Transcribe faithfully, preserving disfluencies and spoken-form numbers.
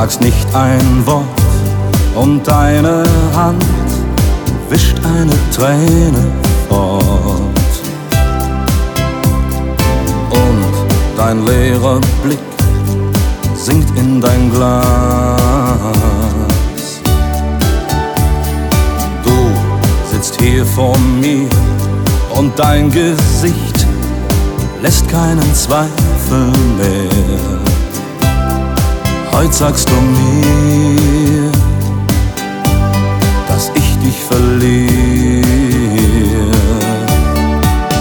sagst nicht ein Wort und deine Hand wischt eine Träne fort. Und dein leerer Blick sinkt in dein Glas. Du sitzt hier vor mir und dein Gesicht lässt keinen Zweifel mehr. Heute sagst du mir, dass ich dich verliere.